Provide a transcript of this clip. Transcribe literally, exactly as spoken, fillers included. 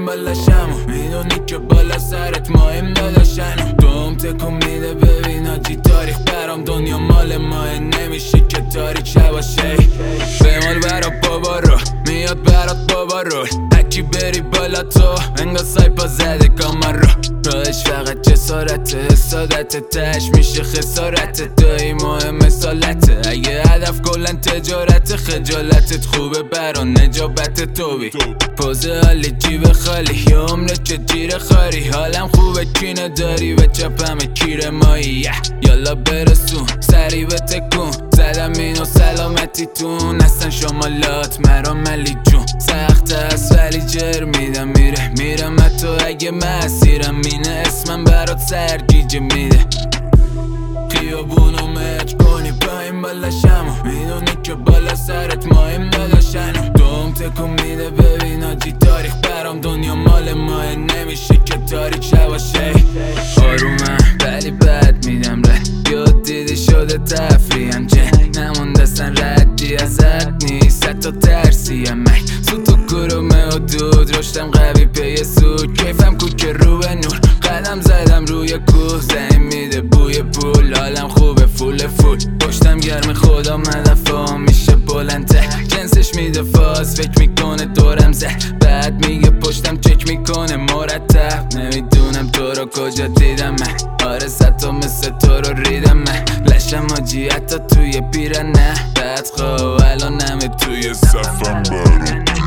بالاشم میدونی که بالا سرت مایم داداشنم دوم تکون میده ببین آجی تاریخ برام دنیا مال ماه نمیشه که تاریک شباشه بمال برا بابا رو میاد برات بابا رو هکی بری بالا تو انگا سایپا زده کامر رو راهش فقط جسارته حسادت تش میشه خسارت دایی مهم سالته اگه هدف کلن تجارت خجالتت خوبه برا نجابت توبی پوزه حالی جیب خالی یه عمره که جیر خاری حالم خوبه کینه داری و چپم کیر مایی یالا برسون سری به تکون زدم اینو سلامتی تون اصلا شمالات مرا ملی جون سخت هست ولی جر میدم میره میرم تو اگه مسیرم اینه اسمم برات سرگیجه میده خیابونو مچ کنی پایین بالاشم میدونی که بالا سرت مایم داداشنم دوم تکون میده ببین آجی تاریخ برام دنیا مال ماه نمیشه که تاریک شباشه آرومم ولی بد میدم رد یاد دیدی شده تفریحم چه نمونده سن ردی ازت نیست حتی ترسیم مک سو تو کرومه و دود رشتم قوی پی سود کیفم کوک رو به نور قدم زدم روی کوه زنی میده بوی پول حالم خوبه فول فول پشتم گرم خودم هدفم میشه بلنده جنسش میده فاز فکر میکنه دورم زه بعد میگه پشتم چک میکنه مرتب نمیدونم تو رو کجا دیدم من آره ستو مثل تو رو ریدم من لشم آجی حتی توی پیرنه بعد خواه الان همه توی صفم برو